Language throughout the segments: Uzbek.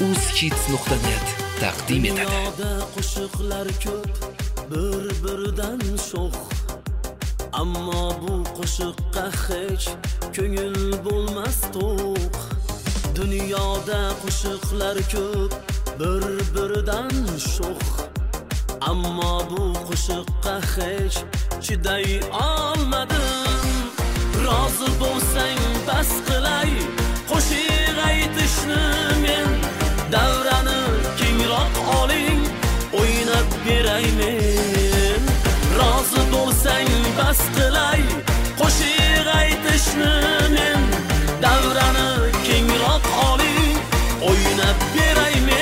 uzhits.net taqdim etadi. Dunyoda qo'shiqlar ko'p, bir-biridan sho'x. Ammo bu qo'shiqqa hech ko'ngil bo'lmas to'q. Dunyoda qo'shiqlar ko'p, bir-biridan sho'x. Ammo bu qo'shiqqa hech chiday olmadim. Rozi bo'lsang bas qilay, qo'shiq aytishni men. Davrani kengroq oling, o'ynab beray men. Rozi bo'lsang bas qilay, qo'shiq aytishni men. Davrani kengroq oling, o'ynab beray men.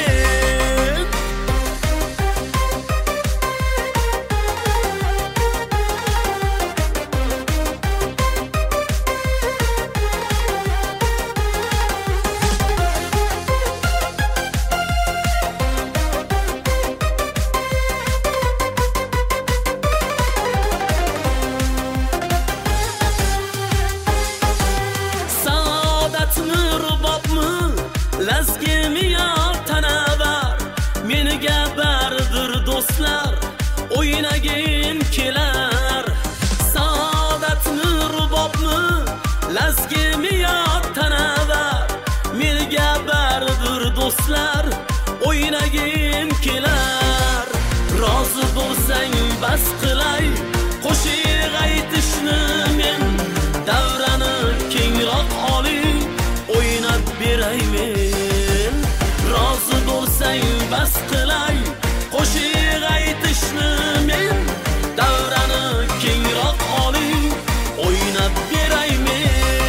Lazgimi yo tanavar, meniga bardir do'stlar, o'ynagin kelar. Saodatni rubobmi, lazgimi yo tanavar, meniga bardir do'stlar, o'ynagin kelar. Rozi bo'lsang bas qilay, qo'shiq aytishni men. Davrani kengroq oling, o'ynab beray men. Rozi bo'lsang bas qilay, qo'shiq aytishni men. Davrani kengroq oling, o'ynab beray men.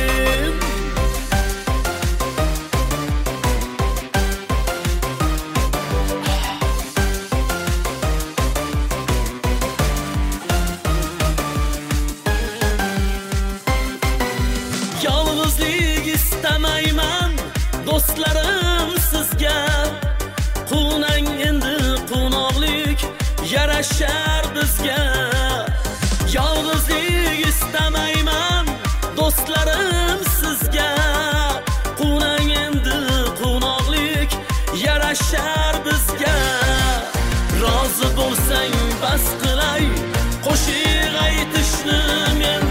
Yolg'izlik istamayman, do'stlarim sizga. Qunang endi qo'noqlik yarashar bizga. Yolg'izlik istamayman, do'stlarim sizga. Qunang endi qo'noqlik yarashar bizga. Rozi bo'lsang bas qilay, qo'shiq aytishni men.